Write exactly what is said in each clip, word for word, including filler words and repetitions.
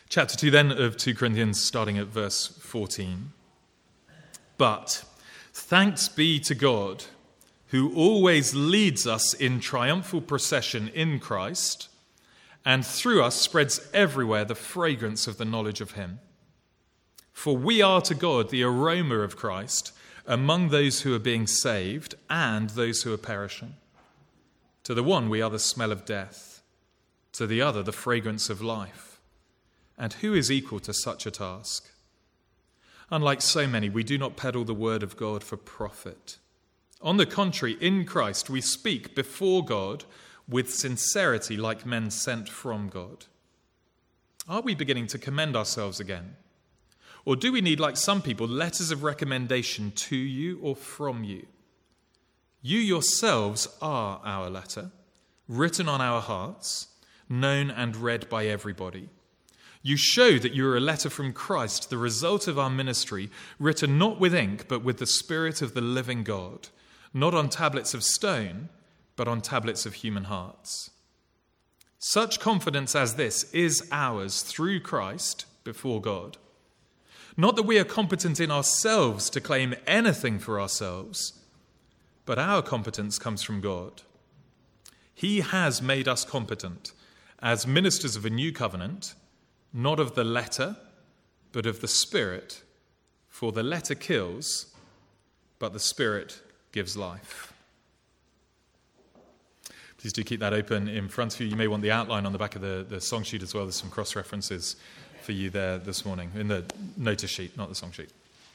Chapter two then of two Corinthians, starting at verse fourteen. But thanks be to God, who always leads us in triumphal procession in Christ, and through us spreads everywhere the fragrance of the knowledge of him. For we are to God the aroma of Christ among those who are being saved and those who are perishing. To the one we are the smell of death, to the other the fragrance of life. And who is equal to such a task? Unlike so many, we do not peddle the word of God for profit. On the contrary, in Christ we speak before God with sincerity like men sent from God. Are we beginning to commend ourselves again? Or do we need, like some people, letters of recommendation to you or from you? You yourselves are our letter, written on our hearts, known and read by everybody. You show that you are a letter from Christ, the result of our ministry, written not with ink, but with the Spirit of the living God, not on tablets of stone, but on tablets of human hearts. Such confidence as this is ours through Christ before God. Not that we are competent in ourselves to claim anything for ourselves, but our competence comes from God. He has made us competent as ministers of a new covenant, not of the letter, but of the Spirit. For the letter kills, but the Spirit gives life. Please do keep that open in front of you. You may want the outline on the back of the, the song sheet as well. There's some cross-references for you there this morning, in the notice sheet, not the song sheet.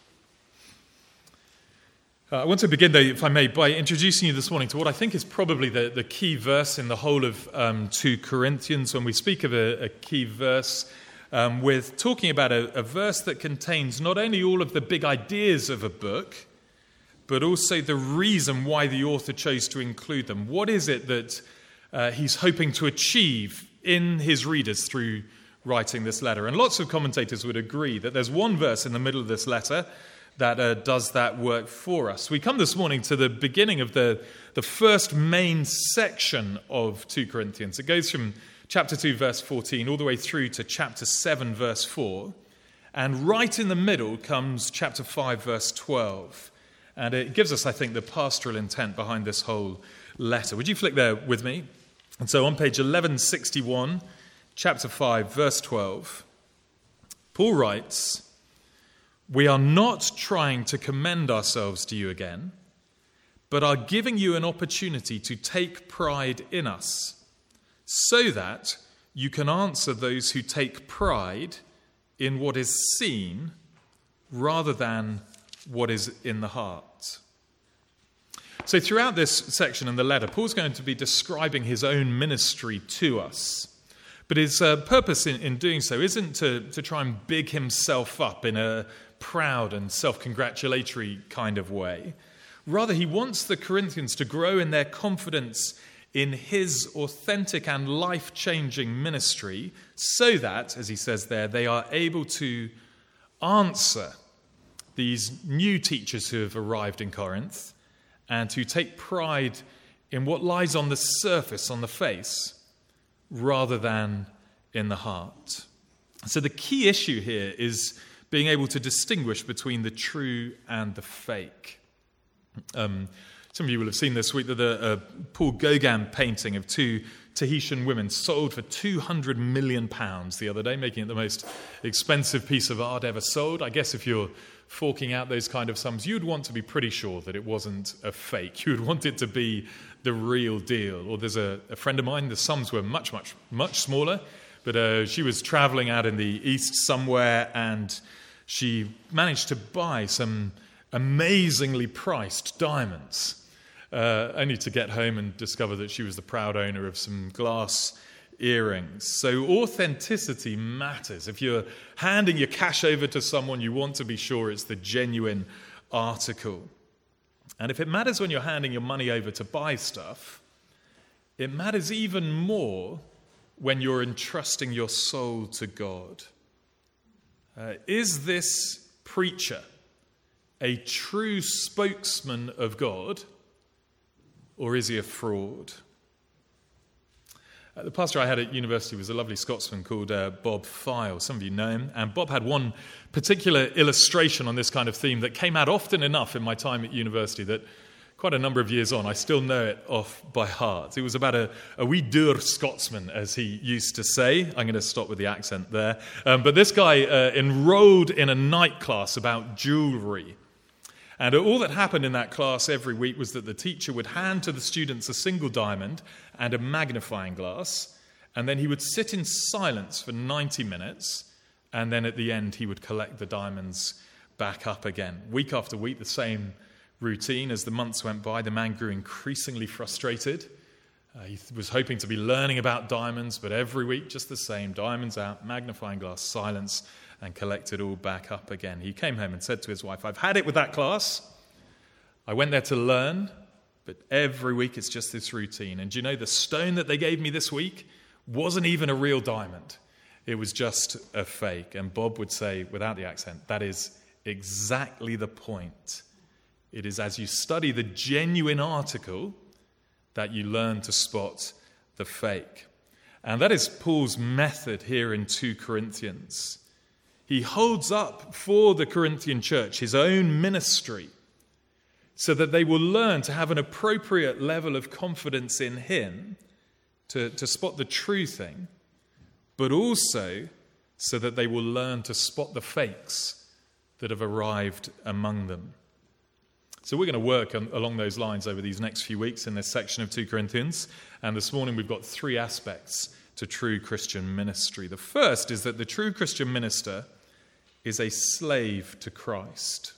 Uh, I want to begin, though, if I may, by introducing you this morning to what I think is probably the, the key verse in the whole of um, two Corinthians. When we speak of a, a key verse, um, we're talking about a, a verse that contains not only all of the big ideas of a book, but also the reason why the author chose to include them. What is it that uh, he's hoping to achieve in his readers through writing this letter? And lots of commentators would agree that there's one verse in the middle of this letter that uh, does that work for us. We come this morning to the beginning of the, the first main section of two Corinthians. It goes from chapter two, verse fourteen, all the way through to chapter seven, verse four. And right in the middle comes chapter five, verse twelve. And it gives us, I think, the pastoral intent behind this whole letter. Would you flick there with me? And so on page eleven sixty-one, chapter five, verse twelve, Paul writes, "We are not trying to commend ourselves to you again, but are giving you an opportunity to take pride in us, so that you can answer those who take pride in what is seen rather than what is in the heart." So throughout this section in the letter, Paul's going to be describing his own ministry to us. But his uh, purpose in, in doing so isn't to, to try and big himself up in a proud and self-congratulatory kind of way. Rather, he wants the Corinthians to grow in their confidence in his authentic and life-changing ministry so that, as he says there, they are able to answer these new teachers who have arrived in Corinth and to take pride in what lies on the surface, on the face, rather than in the heart. So the key issue here is being able to distinguish between the true and the fake. Um, some of you will have seen this week that a, a Paul Gauguin painting of two Tahitian women sold for two hundred million pounds the other day, making it the most expensive piece of art ever sold. I guess if you're forking out those kind of sums, you'd want to be pretty sure that it wasn't a fake. You'd want it to be the real deal. Or there's a, a friend of mine, the sums were much, much, much smaller, but uh, she was traveling out in the east somewhere and she managed to buy some amazingly priced diamonds, uh, only to get home and discover that she was the proud owner of some glass earrings. So authenticity matters. If you're handing your cash over to someone, you want to be sure it's the genuine article. And if it matters when you're handing your money over to buy stuff, it matters even more when you're entrusting your soul to God. Uh, is this preacher a true spokesman of God, or is he a fraud? Uh, the pastor I had at university was a lovely Scotsman called uh, Bob Fyle. Some of you know him. And Bob had one particular illustration on this kind of theme that came out often enough in my time at university that quite a number of years on, I still know it off by heart. It was about a, a wee dour Scotsman, as he used to say. I'm going to stop with the accent there. Um, but this guy uh, enrolled in a night class about jewellery. And all that happened in that class every week was that the teacher would hand to the students a single diamond and a magnifying glass, and then he would sit in silence for ninety minutes, and then at the end he would collect the diamonds back up again. Week after week, the same routine. As the months went by, the man grew increasingly frustrated. Uh, he was hoping to be learning about diamonds, but every week just the same. Diamonds out, magnifying glass, silence, and collect it all back up again. He came home and said to his wife, I've had it with that class. I went there to learn, but every week it's just this routine. And do you know, the stone that they gave me this week wasn't even a real diamond. It was just a fake. And Bob would say, without the accent, that is exactly the point. It is as you study the genuine article that you learn to spot the fake. And that is Paul's method here in Second Corinthians. He holds up for the Corinthian church his own ministry so that they will learn to have an appropriate level of confidence in him to, to spot the true thing, but also so that they will learn to spot the fakes that have arrived among them. So we're going to work on, along those lines over these next few weeks in this section of Second Corinthians. And this morning we've got three aspects to true Christian ministry. The first is that the true Christian minister is a slave to Christ.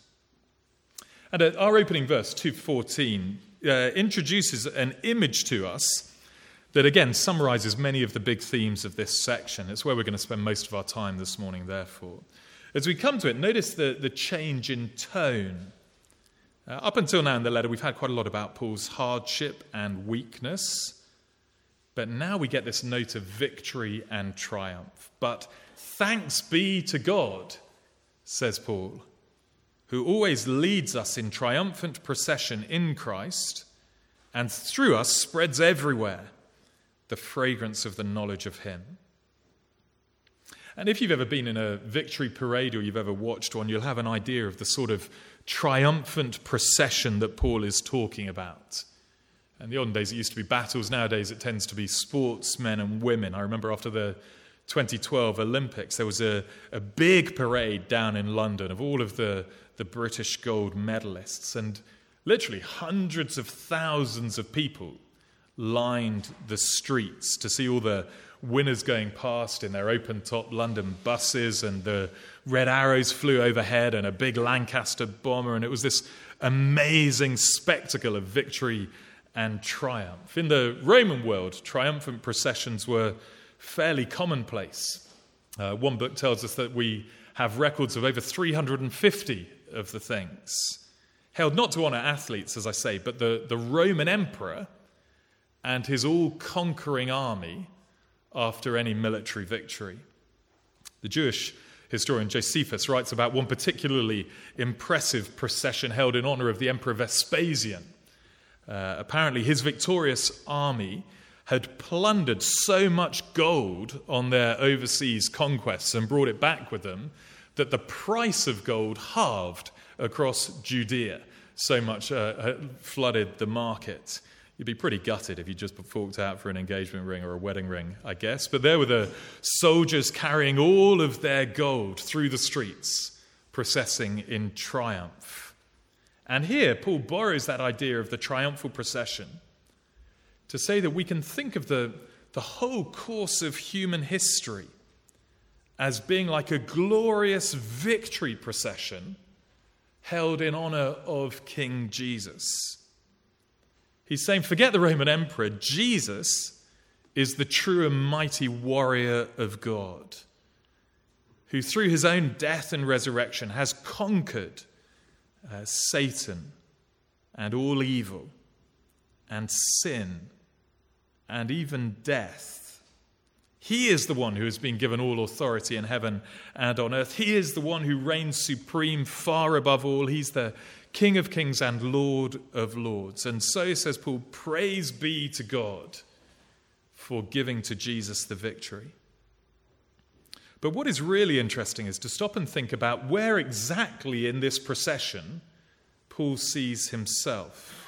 And our opening verse, two fourteen, uh, introduces an image to us that again summarizes many of the big themes of this section. It's where we're going to spend most of our time this morning, therefore. As we come to it, notice the, the change in tone. Uh, up until now in the letter, we've had quite a lot about Paul's hardship and weakness. But now we get this note of victory and triumph. But thanks be to God, says Paul, who always leads us in triumphant procession in Christ, and through us spreads everywhere the fragrance of the knowledge of him. And if you've ever been in a victory parade or you've ever watched one, you'll have an idea of the sort of triumphant procession that Paul is talking about. In the olden days, it used to be battles. Nowadays, it tends to be sportsmen and women. I remember after the twenty twelve Olympics, there was a, a big parade down in London of all of the, the British gold medalists. And literally hundreds of thousands of people lined the streets to see all the winners going past in their open-top London buses, and the red arrows flew overhead and a big Lancaster bomber, and it was this amazing spectacle of victory and triumph. In the Roman world, triumphant processions were fairly commonplace. Uh, one book tells us that we have records of over three hundred fifty of the things, held not to honour athletes, as I say, but the, the Roman emperor and his all-conquering army after any military victory. The Jewish historian Josephus writes about one particularly impressive procession held in honor of the Emperor Vespasian. Uh, apparently his victorious army had plundered so much gold on their overseas conquests and brought it back with them that the price of gold halved across Judea. So much uh, flooded the market. You'd be pretty gutted if you just forked out for an engagement ring or a wedding ring, I guess. But there were the soldiers carrying all of their gold through the streets, processing in triumph. And here, Paul borrows that idea of the triumphal procession to say that we can think of the, the whole course of human history as being like a glorious victory procession held in honor of King Jesus. He's saying, forget the Roman emperor. Jesus is the true and mighty warrior of God, who through his own death and resurrection has conquered uh, Satan and all evil and sin and even death. He is the one who has been given all authority in heaven and on earth. He is the one who reigns supreme far above all. He's the King of kings and Lord of lords. And so, says Paul, praise be to God for giving to Jesus the victory. But what is really interesting is to stop and think about where exactly in this procession Paul sees himself.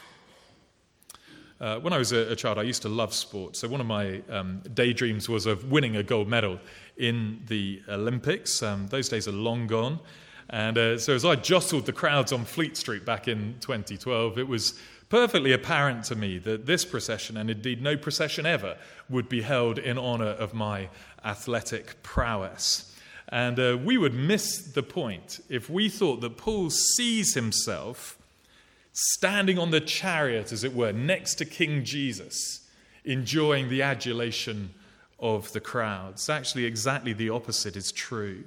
Uh, when I was a, a child, I used to love sport. So one of my um, daydreams was of winning a gold medal in the Olympics. Um, those days are long gone. And uh, so as I jostled the crowds on Fleet Street back in twenty twelve, it was perfectly apparent to me that this procession, and indeed no procession ever, would be held in honor of my athletic prowess. And uh, we would miss the point if we thought that Paul sees himself standing on the chariot, as it were, next to King Jesus, enjoying the adulation of the crowds. Actually, exactly the opposite is true.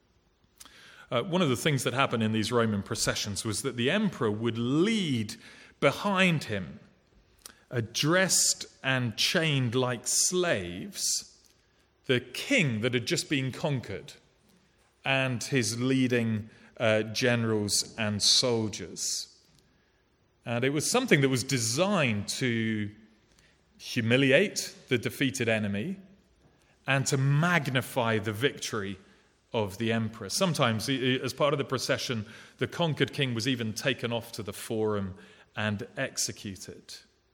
Uh, one of the things that happened in these Roman processions was that the emperor would lead behind him, addressed and chained like slaves, the king that had just been conquered and his leading uh, generals and soldiers. And it was something that was designed to humiliate the defeated enemy and to magnify the victory of the emperor. Sometimes, as part of the procession, the conquered king was even taken off to the forum and executed.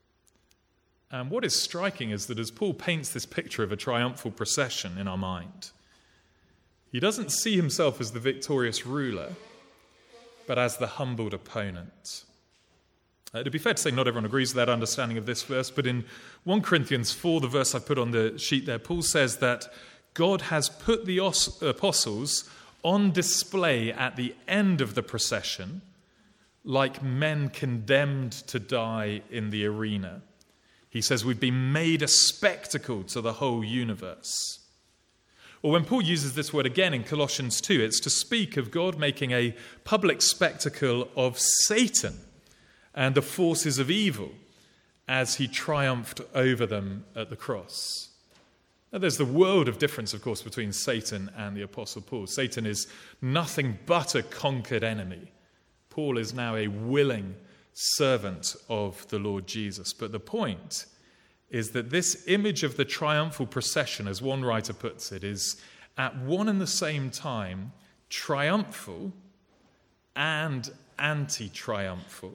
And what is striking is that as Paul paints this picture of a triumphal procession in our mind, he doesn't see himself as the victorious ruler, but as the humbled opponent. Uh, to be fair to say, not everyone agrees with that understanding of this verse, but in First Corinthians four, the verse I put on the sheet there, Paul says that God has put the apostles on display at the end of the procession like men condemned to die in the arena. He says we've been made a spectacle to the whole universe. Or when Paul uses this word again in Colossians two, it's to speak of God making a public spectacle of Satan and the forces of evil as he triumphed over them at the cross. Now, there's the world of difference, of course, between Satan and the Apostle Paul. Satan is nothing but a conquered enemy. Paul is now a willing servant of the Lord Jesus. But the point is that this image of the triumphal procession, as one writer puts it, is at one and the same time triumphal and anti-triumphal.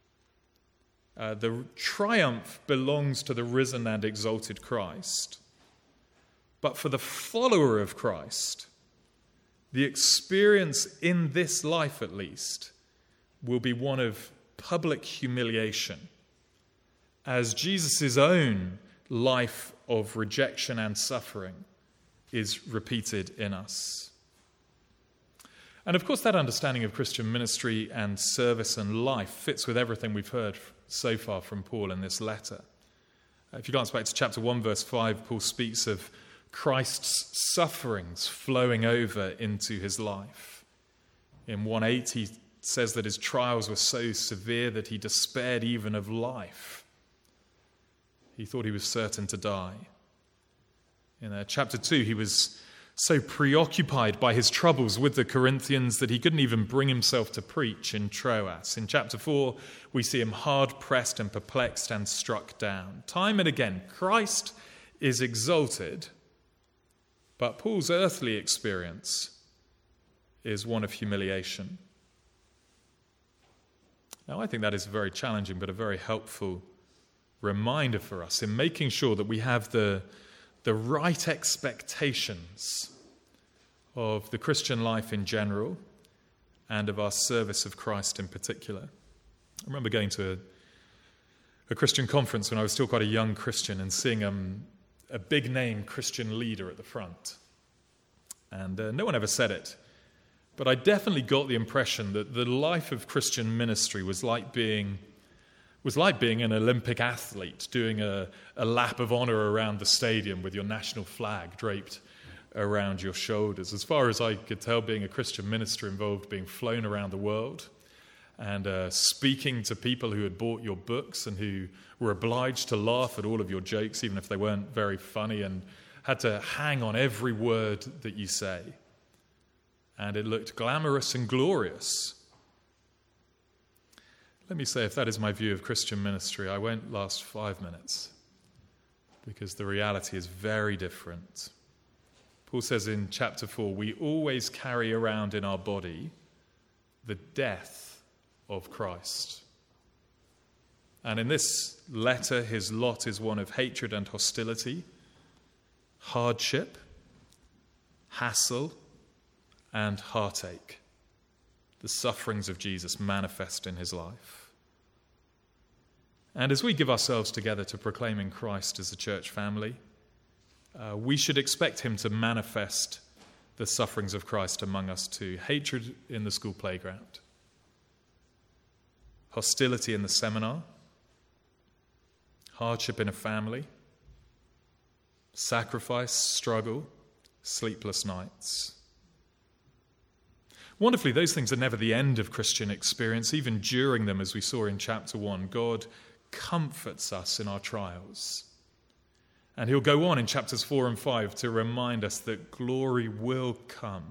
Uh, the triumph belongs to the risen and exalted Christ. But for the follower of Christ, the experience in this life at least will be one of public humiliation, as Jesus' own life of rejection and suffering is repeated in us. And of course, that understanding of Christian ministry and service and life fits with everything we've heard so far from Paul in this letter. If you glance back to chapter one, verse five, Paul speaks of Christ's sufferings flowing over into his life. In one eight, he says that his trials were so severe that he despaired even of life. He thought he was certain to die. In uh, chapter two, he was so preoccupied by his troubles with the Corinthians that he couldn't even bring himself to preach in Troas. In chapter four, we see him hard-pressed and perplexed and struck down. Time and again, Christ is exalted, but Paul's earthly experience is one of humiliation. Now, I think that is very challenging, but a very helpful reminder for us in making sure that we have the, the right expectations of the Christian life in general and of our service of Christ in particular. I remember going to a, a Christian conference when I was still quite a young Christian and seeing um, a big-name Christian leader at the front. And uh, no one ever said it, but I definitely got the impression that the life of Christian ministry was like being was like being an Olympic athlete doing a, a lap of honor around the stadium with your national flag draped around your shoulders. As far as I could tell, being a Christian minister involved being flown around the world and uh, speaking to people who had bought your books and who were obliged to laugh at all of your jokes, even if they weren't very funny, and had to hang on every word that you say. And it looked glamorous and glorious. Let me say, if that is my view of Christian ministry, I won't last five minutes. because the reality is very different. Paul says in chapter four, we always carry around in our body the death of Christ. And in this letter, his lot is one of hatred and hostility, hardship, hassle, and heartache. The sufferings of Jesus manifest in his life. And as we give ourselves together to proclaiming Christ as a church family, uh, we should expect him to manifest the sufferings of Christ among us too. Hatred in the school playground, hostility in the seminar, hardship in a family, sacrifice, struggle, sleepless nights. Wonderfully, those things are never the end of Christian experience. Even during them, as we saw in chapter one, God comforts us in our trials. And he'll go on in chapters four and five to remind us that glory will come.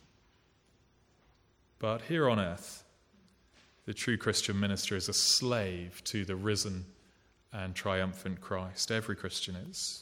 But here on earth, the true Christian minister is a slave to the risen and triumphant Christ. Every Christian is.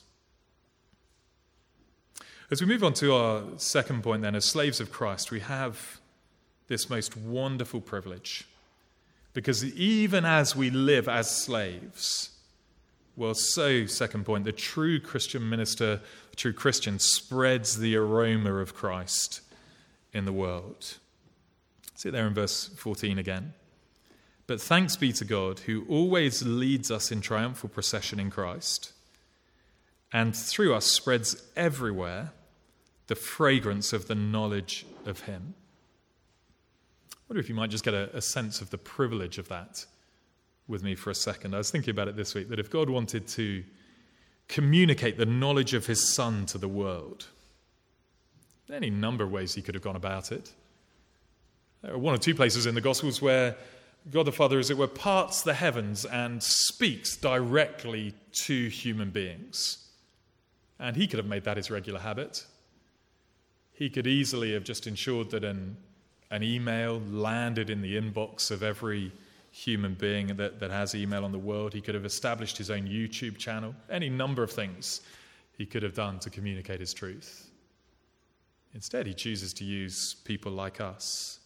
As we move on to our second point then, as slaves of Christ, we have this most wonderful privilege. Because even as we live as slaves, well, so, second point, the true Christian minister, the true Christian, spreads the aroma of Christ in the world. See it there in verse fourteen again. But thanks be to God, who always leads us in triumphal procession in Christ, and through us spreads everywhere the fragrance of the knowledge of him. I wonder if you might just get a, a sense of the privilege of that with me for a second. I was thinking about it this week, that if God wanted to communicate the knowledge of his Son to the world, any number of ways he could have gone about it. There are one or two places in the Gospels where God the Father, as it were, parts the heavens and speaks directly to human beings. And he could have made that his regular habit. He could easily have just ensured that an, an email landed in the inbox of every human being that, that has email on the world. He could have established his own YouTube channel. Any number of things he could have done to communicate his truth. Instead, he chooses to use people like us.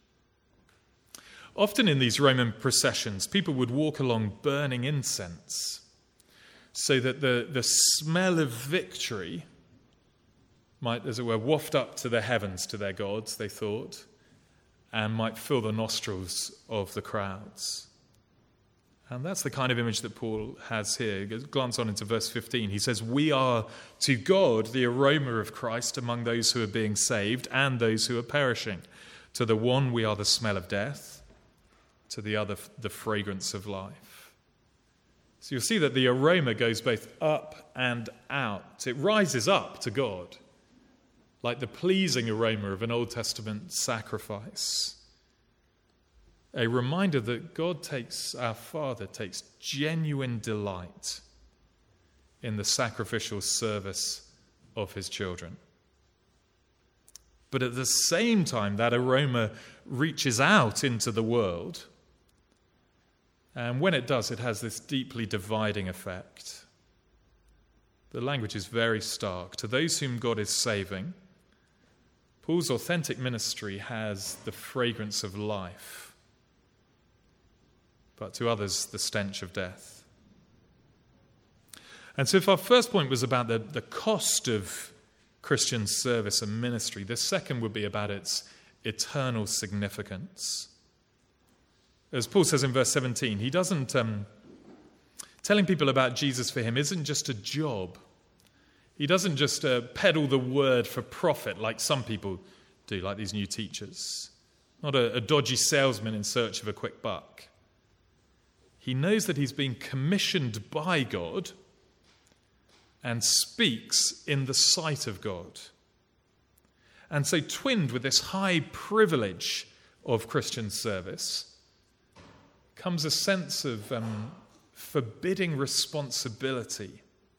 Often in these Roman processions, people would walk along burning incense so that the, the smell of victory might, as it were, waft up to the heavens to their gods, they thought, and might fill the nostrils of the crowds. And that's the kind of image that Paul has here. Glance on into verse fifteen. He says, we are to God the aroma of Christ among those who are being saved and those who are perishing. To the one we are the smell of death, to the other the fragrance of life. So you'll see that the aroma goes both up and out. It rises up to God, like the pleasing aroma of an Old Testament sacrifice. A reminder that God takes, our Father takes genuine delight in the sacrificial service of his children. But at the same time, that aroma reaches out into the world. And when it does, it has this deeply dividing effect. The language is very stark. To those whom God is saving, Paul's authentic ministry has the fragrance of life, but to others, the stench of death. And so if our first point was about the, the cost of Christian service and ministry, the second would be about its eternal significance. As Paul says in verse seventeen, he doesn't, um, telling people about Jesus for him isn't just a job. He doesn't just uh, peddle the word for profit like some people do, like these new teachers. Not a, a dodgy salesman in search of a quick buck. He knows that he's been commissioned by God and speaks in the sight of God. And so twinned with this high privilege of Christian service comes a sense of um, forbidding responsibility.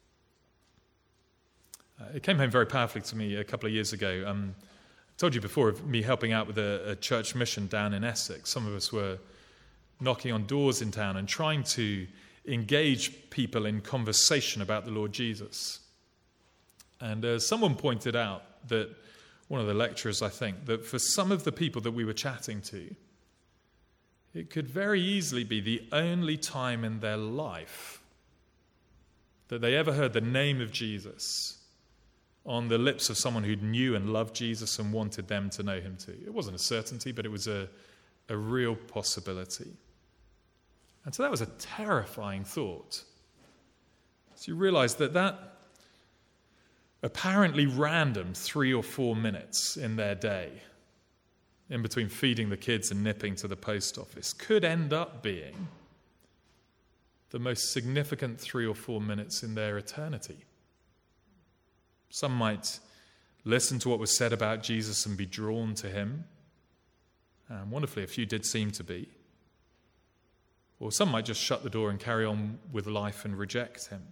Uh, it came home very powerfully to me a couple of years ago. Um, I told you before of me helping out with a, a church mission down in Essex. Some of us were knocking on doors in town and trying to engage people in conversation about the Lord Jesus. And uh, someone pointed out that, one of the lecturers, I think, that for some of the people that we were chatting to, it could very easily be the only time in their life that they ever heard the name of Jesus on the lips of someone who knew and loved Jesus and wanted them to know him too. It wasn't a certainty, but it was a, a real possibility. And so that was a terrifying thought. So you realize that that apparently random three or four minutes in their day, in between feeding the kids and nipping to the post office, could end up being the most significant three or four minutes in their eternity. Some might listen to what was said about Jesus and be drawn to him. And wonderfully, a few did seem to be. Or some might just shut the door and carry on with life and reject him.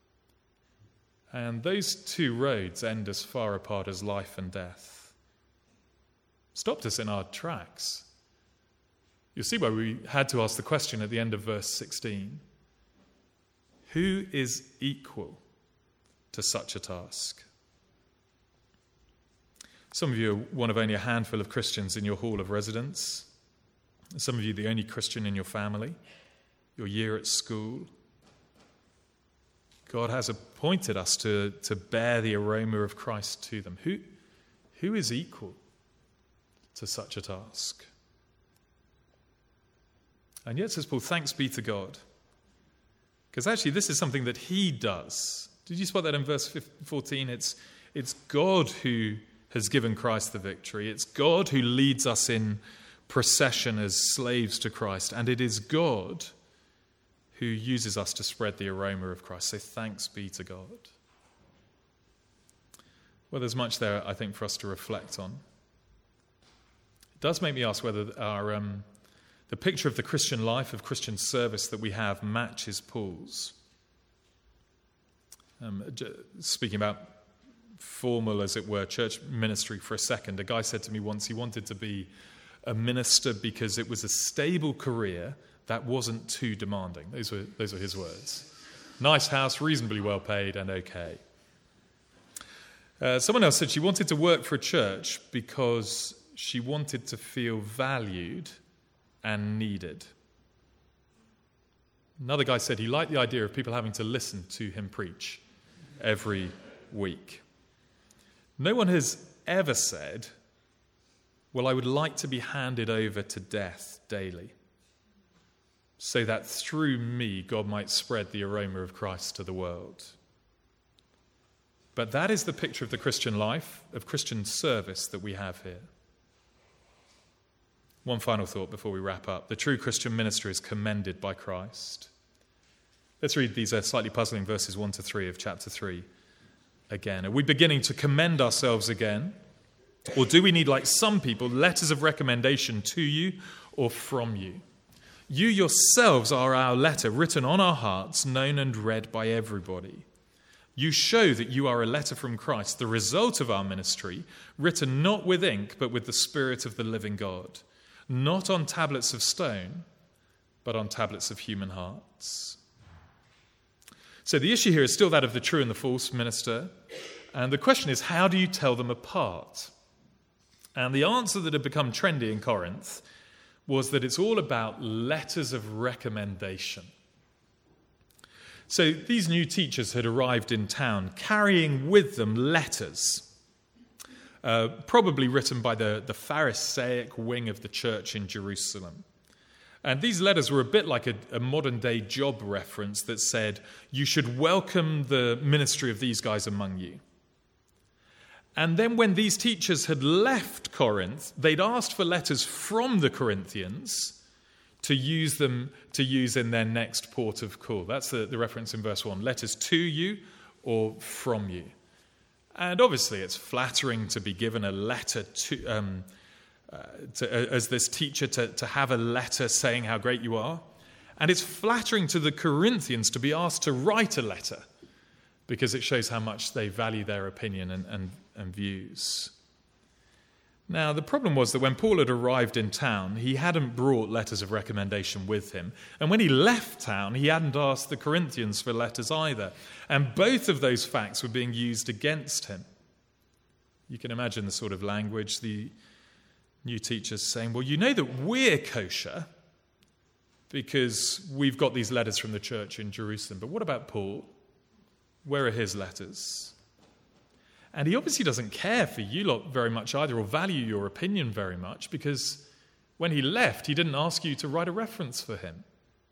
And those two roads end as far apart as life and death. Stopped us in our tracks. You'll see why we had to ask the question at the end of verse sixteen. Who is equal to such a task? Some of you are one of only a handful of Christians in your hall of residence. Some of you the only Christian in your family, your year at school. God has appointed us to, to bear the aroma of Christ to them. Who, who is equal to such a task? And yet, says Paul, thanks be to God. Because actually this is something that he does. Did you spot that in verse fourteen? It's, it's God who has given Christ the victory. It's God who leads us in procession as slaves to Christ. And it is God who uses us to spread the aroma of Christ. So thanks be to God. Well, there's much there, I think, for us to reflect on. It does make me ask whether our um, the picture of the Christian life, of Christian service that we have matches Paul's. Um, speaking about formal, as it were, church ministry for a second, a guy said to me once he wanted to be a minister because it was a stable career that wasn't too demanding. Those were, those were his words. Nice house, reasonably well paid, and okay. Uh, someone else said she wanted to work for a church because she wanted to feel valued and needed. Another guy said he liked the idea of people having to listen to him preach every week. No one has ever said, well, I would like to be handed over to death daily, so that through me God might spread the aroma of Christ to the world. But that is the picture of the Christian life, of Christian service that we have here. One final thought before we wrap up. The true Christian ministry is commended by Christ. Let's read these uh, slightly puzzling verses one to three of chapter three again. Are we beginning to commend ourselves again? Or do we need, like some people, letters of recommendation to you or from you? You yourselves are our letter, written on our hearts, known and read by everybody. You show that you are a letter from Christ, the result of our ministry, written not with ink, but with the Spirit of the living God, not on tablets of stone, but on tablets of human hearts. So the issue here is still that of the true and the false minister. And the question is, how do you tell them apart? And the answer that had become trendy in Corinth was that it's all about letters of recommendation. So these new teachers had arrived in town carrying with them letters, uh, probably written by the, the Pharisaic wing of the church in Jerusalem. And these letters were a bit like a, a modern-day job reference that said, you should welcome the ministry of these guys among you. And then when these teachers had left Corinth, they'd asked for letters from the Corinthians to use them to use in their next port of call. That's the, the reference in verse one. Letters to you or from you. And obviously it's flattering to be given a letter to... Um, Uh, to, uh, as this teacher to, to have a letter saying how great you are. And it's flattering to the Corinthians to be asked to write a letter because it shows how much they value their opinion and, and, and views. Now, the problem was that when Paul had arrived in town, he hadn't brought letters of recommendation with him. And when he left town, he hadn't asked the Corinthians for letters either. And both of those facts were being used against him. You can imagine the sort of language the new teachers saying, well, you know that we're kosher because we've got these letters from the church in Jerusalem. But what about Paul? Where are his letters? And he obviously doesn't care for you lot very much either, or value your opinion very much, because when he left, he didn't ask you to write a reference for him.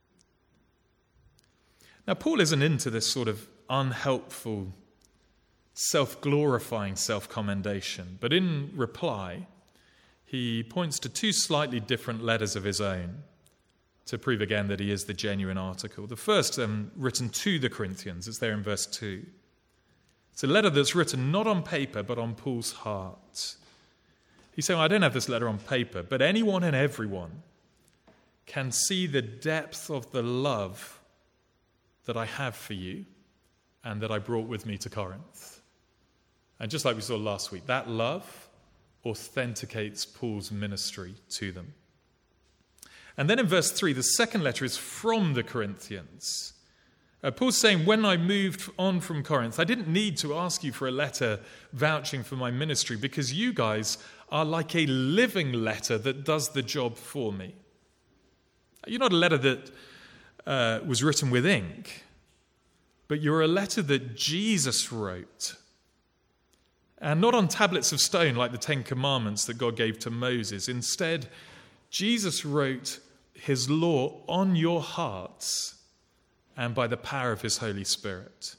Now, Paul isn't into this sort of unhelpful, self-glorifying self-commendation, but in reply, he points to two slightly different letters of his own to prove again that he is the genuine article. The first um, written to the Corinthians, it's there in verse two. It's a letter that's written not on paper, but on Paul's heart. He's saying, I don't have this letter on paper, but anyone and everyone can see the depth of the love that I have for you and that I brought with me to Corinth. And just like we saw last week, that love authenticates Paul's ministry to them. And then in verse three, the second letter is from the Corinthians. Uh, Paul's saying, when I moved on from Corinth, I didn't need to ask you for a letter vouching for my ministry because you guys are like a living letter that does the job for me. You're not a letter that uh, was written with ink, but you're a letter that Jesus wrote. And not on tablets of stone like the Ten Commandments that God gave to Moses. Instead, Jesus wrote his law on your hearts and by the power of his Holy Spirit.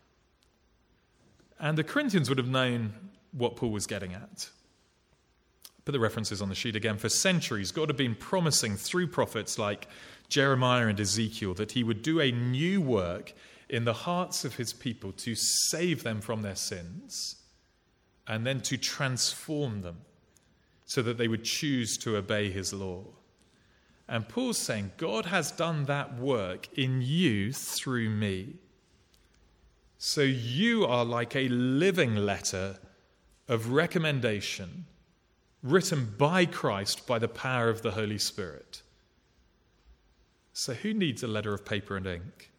And the Corinthians would have known what Paul was getting at. Put the references on the sheet again. For centuries, God had been promising through prophets like Jeremiah and Ezekiel that he would do a new work in the hearts of his people to save them from their sins and then to transform them so that they would choose to obey his law. And Paul's saying, God has done that work in you through me. So you are like a living letter of recommendation written by Christ by the power of the Holy Spirit. So who needs a letter of paper and ink?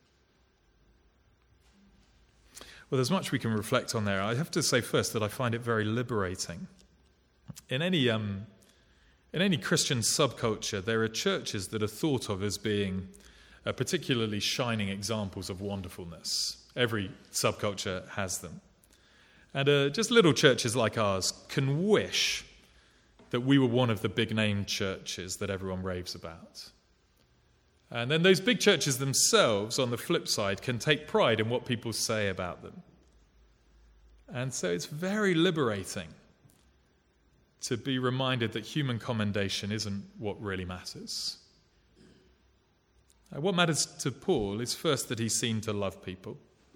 Well, there's much we can reflect on there. I have to say first that I find it very liberating. In any um, in any Christian subculture, there are churches that are thought of as being uh, particularly shining examples of wonderfulness. Every subculture has them. And uh, just little churches like ours can wish that we were one of the big-name churches that everyone raves about. And then those big churches themselves, on the flip side, can take pride in what people say about them. And so it's very liberating to be reminded that human commendation isn't what really matters. Uh, what matters to Paul is first that he's seen to love people.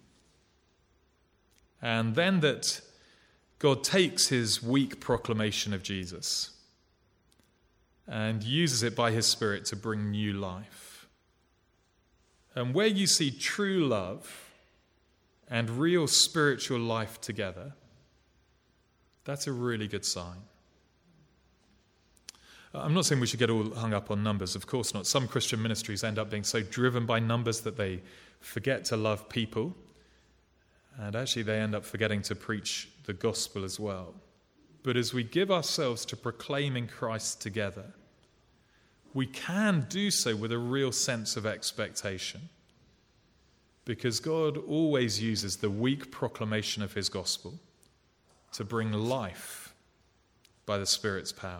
And then that God takes his weak proclamation of Jesus and uses it by his Spirit to bring new life. And where you see true love and real spiritual life together, that's a really good sign. I'm not saying we should get all hung up on numbers, of course not. Some Christian ministries end up being so driven by numbers that they forget to love people. And actually they end up forgetting to preach the gospel as well. But as we give ourselves to proclaiming Christ together, we can do so with a real sense of expectation. Because God always uses the weak proclamation of his gospel to bring life by the Spirit's power.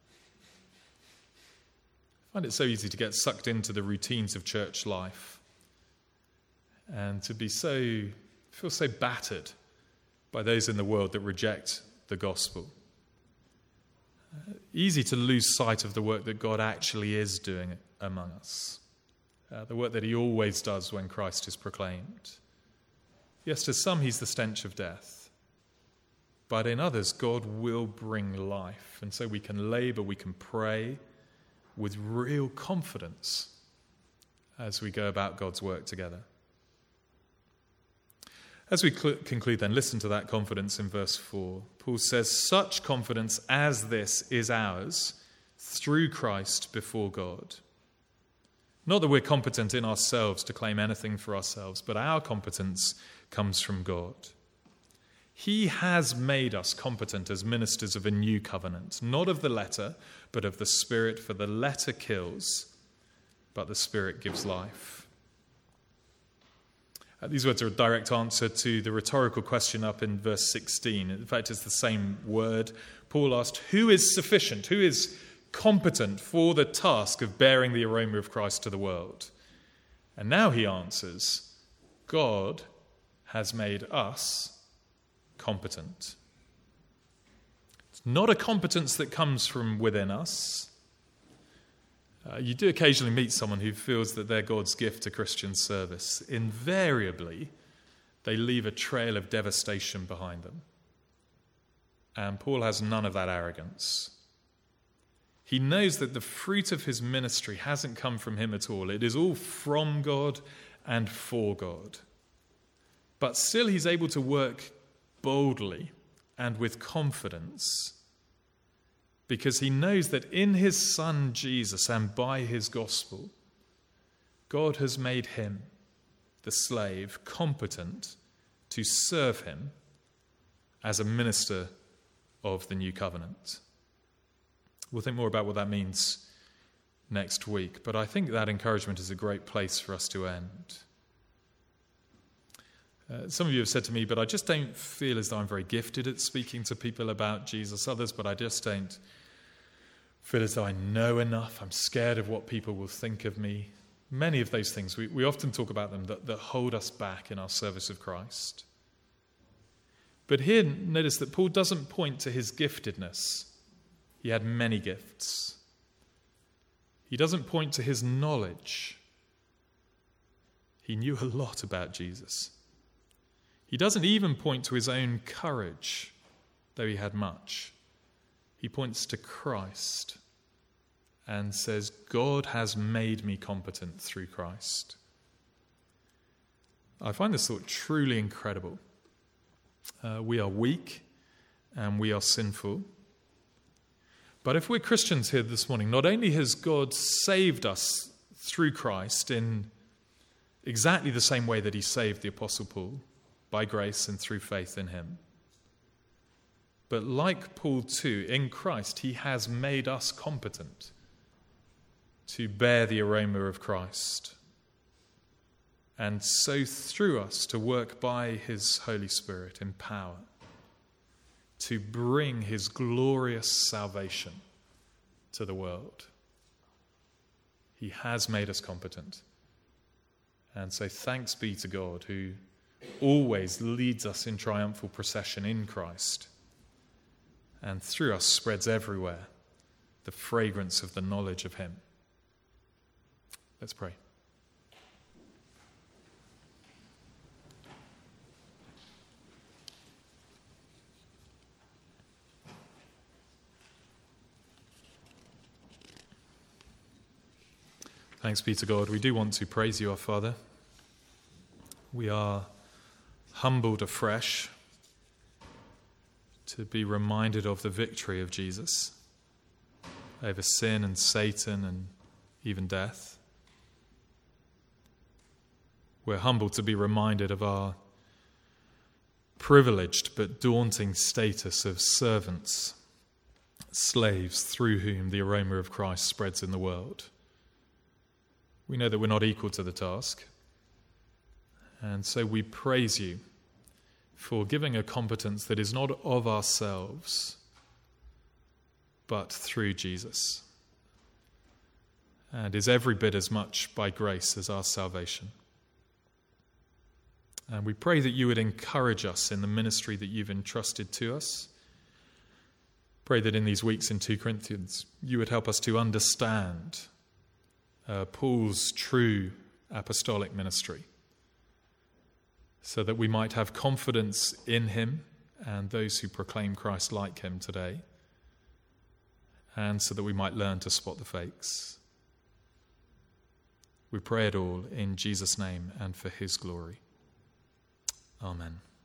I find it so easy to get sucked into the routines of church life and to be so, feel so battered by those in the world that reject the gospel. Uh, easy to lose sight of the work that God actually is doing among us, uh, the work that he always does when Christ is proclaimed. Yes, to some he's the stench of death, but in others God will bring life, and so we can labor, we can pray with real confidence as we go about God's work together. As we cl- conclude then, listen to that confidence in verse four. Paul says, "Such confidence as this is ours through Christ before God." Not that we're competent in ourselves to claim anything for ourselves, but our competence comes from God. He has made us competent as ministers of a new covenant, not of the letter, but of the Spirit, for the letter kills, but the Spirit gives life. Uh, these words are a direct answer to the rhetorical question up in verse sixteen. In fact, it's the same word. Paul asked, who is sufficient? Who is competent for the task of bearing the aroma of Christ to the world? And now he answers, God has made us competent. It's not a competence that comes from within us. Uh, you do occasionally meet someone who feels that they're God's gift to Christian service. Invariably, they leave a trail of devastation behind them. And Paul has none of that arrogance. He knows that the fruit of his ministry hasn't come from him at all. It is all from God and for God. But still he's able to work boldly and with confidence because he knows that in his Son Jesus and by his gospel, God has made him, the slave, competent to serve him as a minister of the new covenant. We'll think more about what that means next week, but I think that encouragement is a great place for us to end. Uh, some of you have said to me, but I just don't feel as though I'm very gifted at speaking to people about Jesus. Others, but I just don't feel as though I know enough. I'm scared of what people will think of me. Many of those things, we, we often talk about them, that, that hold us back in our service of Christ. But here, notice that Paul doesn't point to his giftedness. He had many gifts. He doesn't point to his knowledge. He knew a lot about Jesus. He doesn't even point to his own courage, though he had much. He points to Christ and says, God has made me competent through Christ. I find this thought truly incredible. Uh, we are weak and we are sinful. But if we're Christians here this morning, not only has God saved us through Christ in exactly the same way that he saved the Apostle Paul, by grace and through faith in him, but like Paul too, in Christ, he has made us competent to bear the aroma of Christ, and so through us to work by his Holy Spirit in power, to bring his glorious salvation to the world. He has made us competent. And so thanks be to God who always leads us in triumphal procession in Christ, and through us spreads everywhere the fragrance of the knowledge of him. Let's pray. Thanks be to God. We do want to praise you, our Father. We are humbled afresh to be reminded of the victory of Jesus over sin and Satan and even death. We're humbled to be reminded of our privileged but daunting status of servants, slaves through whom the aroma of Christ spreads in the world. We know that we're not equal to the task. And so we praise you for giving a competence that is not of ourselves, but through Jesus, and is every bit as much by grace as our salvation. And we pray that you would encourage us in the ministry that you've entrusted to us. Pray that in these weeks in Second Corinthians, you would help us to understand uh, Paul's true apostolic ministry, so that we might have confidence in him and those who proclaim Christ like him today, and so that we might learn to spot the fakes. We pray it all in Jesus' name and for his glory. Amen.